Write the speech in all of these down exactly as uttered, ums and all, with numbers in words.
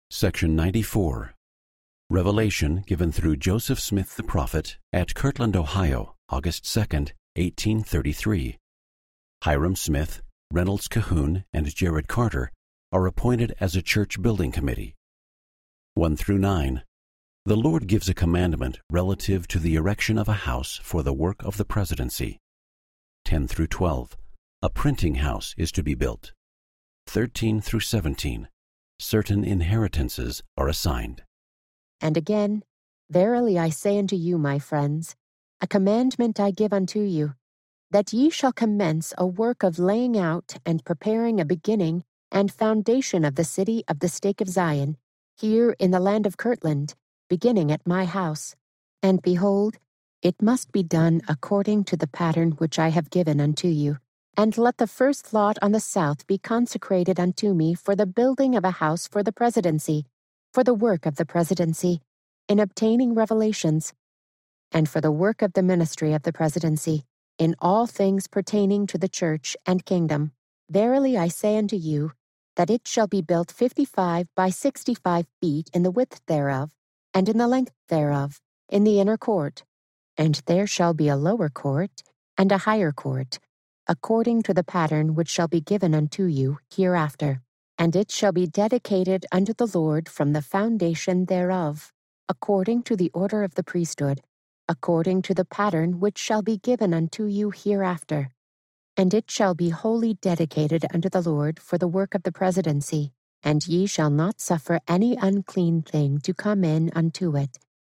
Section ninety-four. Revelation given through Joseph Smith the prophet at Kirtland, Ohio, August second, eighteen thirty-three. Hiram Smith, Reynolds Cahoon, and Jared Carter are appointed as a church building committee. one through nine. The Lord gives a commandment relative to the erection of a house for the work of the presidency. ten through twelve. A printing house is to be built. thirteen through seventeen. Certain inheritances are assigned. And again, verily I say unto you, my friends, a commandment I give unto you, that ye shall commence a work of laying out and preparing a beginning and foundation of the city of the stake of Zion, here in the land of Kirtland, beginning at my house. And behold, it must be done according to the pattern which I have given unto you. And let the first lot on the south be consecrated unto me for the building of a house for the presidency, for the work of the presidency, in obtaining revelations, and for the work of the ministry of the presidency, in all things pertaining to the church and kingdom. Verily I say unto you, that it shall be built fifty-five by sixty-five feet in the width thereof, and in the length thereof, in the inner court. And there shall be a lower court, and a higher court, according to the pattern which shall be given unto you hereafter. And it shall be dedicated unto the Lord from the foundation thereof, according to the order of the priesthood, according to the pattern which shall be given unto you hereafter. And it shall be wholly dedicated unto the Lord for the work of the presidency, and ye shall not suffer any unclean thing to come in unto it.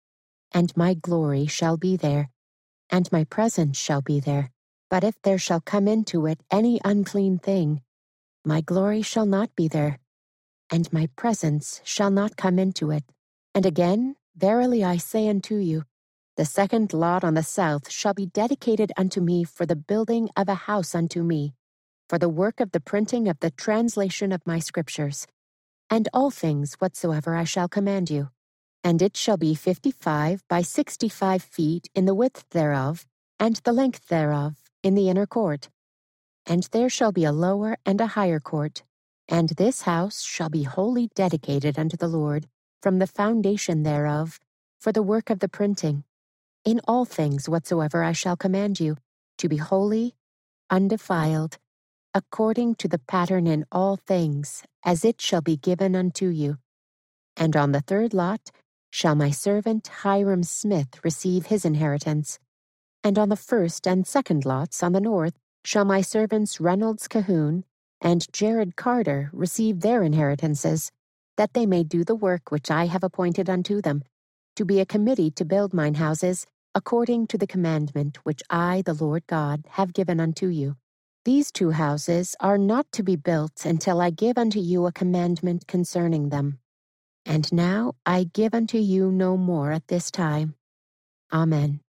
And my glory shall be there, and my presence shall be there. But if there shall come into it any unclean thing, my glory shall not be there, and my presence shall not come into it. And again, verily I say unto you, the second lot on the south shall be dedicated unto me for the building of a house unto me, for the work of the printing of the translation of my scriptures, and all things whatsoever I shall command you. And it shall be fifty-five by sixty-five feet in the width thereof, and the length thereof, in the inner court. And there shall be a lower and a higher court. And this house shall be wholly dedicated unto the Lord, from the foundation thereof, for the work of the printing, in all things whatsoever I shall command you, to be holy, undefiled, according to the pattern in all things, as it shall be given unto you. And on the third lot shall my servant Hiram Smith receive his inheritance. And on the first and second lots on the north shall my servants Reynolds Cahoon and Jared Carter receive their inheritances, that they may do the work which I have appointed unto them, to be a committee to build mine houses, according to the commandment which I, the Lord God, have given unto you. These two houses are not to be built until I give unto you a commandment concerning them. And now I give unto you no more at this time. Amen.